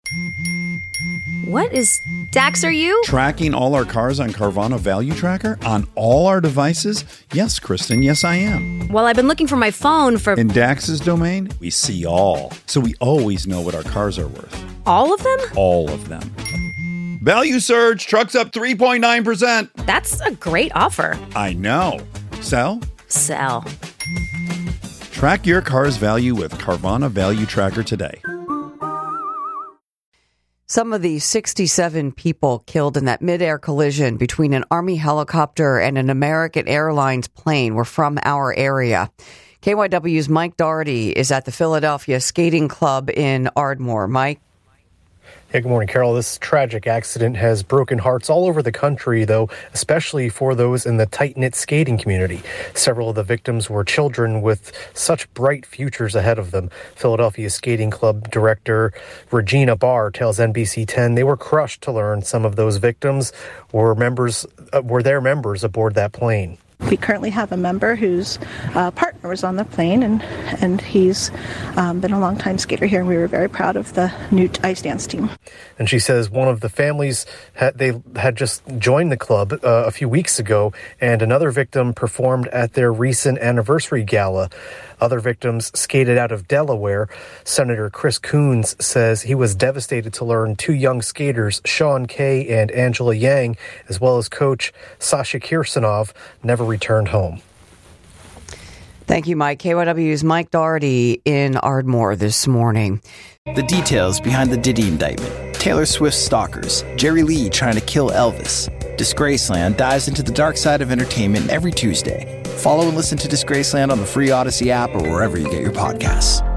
What is... Dax, are you? Tracking all our cars on Carvana Value Tracker on all our devices? Yes, Kristen, yes, I am. Well, I've been looking for my phone for... In Dax's domain, we see all. So we always know what our cars are worth. All of them? All of them. Value surge, trucks up 3.9%. That's a great offer. I know. Sell? Sell. Track your car's value with Carvana Value Tracker today. Some of the 67 people killed in that mid-air collision between an Army helicopter and an American Airlines plane were from our area. KYW's Mike Doherty is at the Philadelphia Skating Club in Ardmore. Mike? Yeah, good morning, Carol. This tragic accident has broken hearts all over the country, though, especially for those in the tight-knit skating community. Several of the victims were children with such bright futures ahead of them. Philadelphia Skating Club director Regina Barr tells NBC 10 they were crushed to learn some of those victims were their members aboard that plane. We currently have a member whose partner was on the plane, and he's been a longtime skater here, and we were very proud of the new ice dance team. And she says one of the families, they had just joined the club a few weeks ago, and another victim performed at their recent anniversary gala. Other victims skated out of Delaware. Senator Chris Coons says he was devastated to learn two young skaters, Sean Kay and Angela Yang, as well as coach Sasha Kirsanov, never returned home. Thank you, Mike. KYW's Mike Doherty in Ardmore this morning. The details behind the Diddy indictment. Taylor Swift's stalkers. Jerry Lee trying to kill Elvis. Disgraceland dives into the dark side of entertainment every Tuesday. Follow and listen to Disgraceland on the free Odyssey app or wherever you get your podcasts.